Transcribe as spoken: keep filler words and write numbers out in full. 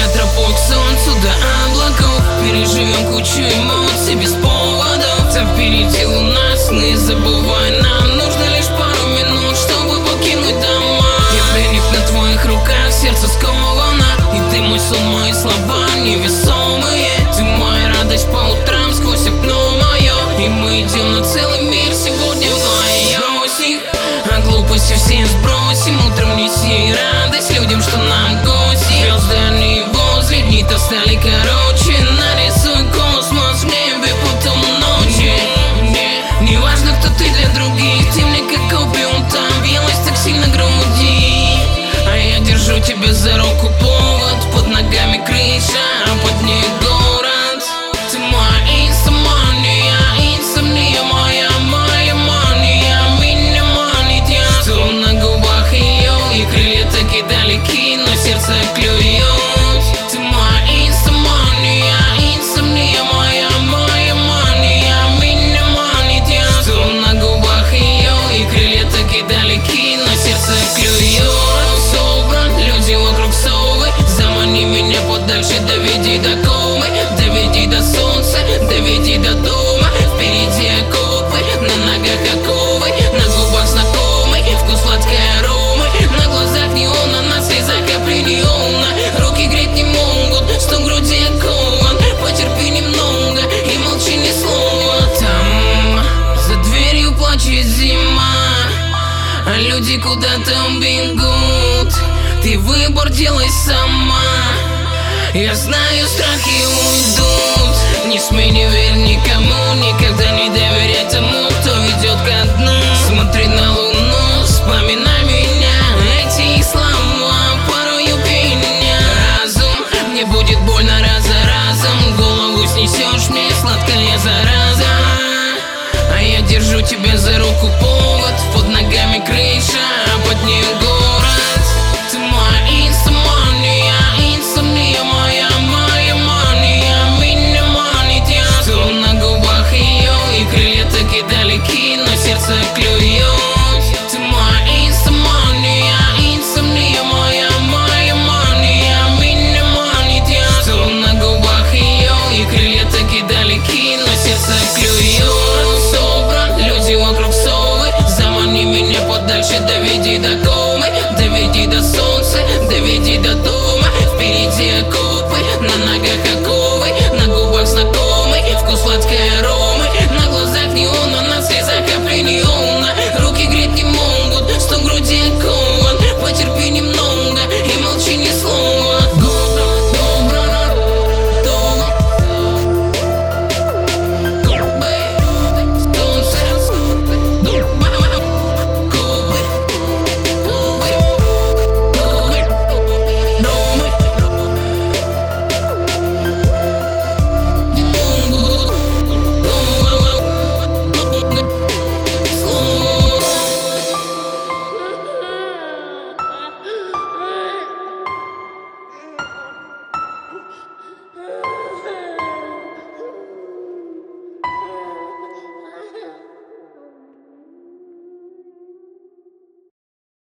от тропой к солнцу до облаков. Переживем кучу эмоций без поводов. Там впереди луна, сны забывай. Нам нужно лишь пару минут, чтобы покинуть дома. Я пленник на твоих руках, сердце сковано. И ты мой сон, мои слова невесомые. Ты моя радость по утрам сквозь окно мое. И мы идем на целый мир сегодня вдвоем. А глупости все сбросим, утром неси радость людям, что нам гости. Звезды они возле, дни-то стали короче. Нарисуй космос в небе, потом ночи. Мне не важно, кто ты для других. Ты мне как опиум, там въелась так сильно груди. А я держу тебя за руку, повод. Под ногами крыша, а под ней город. Ты моя инсомния, инсомния моя, моя мания. Меня манит я. Стул на губах ее, и крылья таки далеки, но сердце клюет. Ты моя инсомния, инсомния моя, моя мания. Меня манит я. Стул на губах ее, и крылья таки далеки, но сердце клюет. Люди вокруг совы, замани меня подальше, доведи до комы, доведи до солнца, доведи до дома. Впереди окопы, на ногах оковы, на губах знакомый вкус сладкой аромы. На глазах неон, на слезах капли неона. Руки греть не могут, стук груди окован. Потерпи немного и молчи ни слова. Там за дверью плачет зима, а люди куда-то бегут. Ты выбор делай сама. Я знаю, страхи уйдут. Не смей, не верь никому. Никогда не доверяй тому, кто ведет ко дну. Смотри на луну, вспоминай меня. Эти слова порою пеня. Разум, мне будет больно раз за разом. Голову снесешь мне, сладкая зараза. А я держу тебя за руку, повод. Под ногами крыша, а под ней город.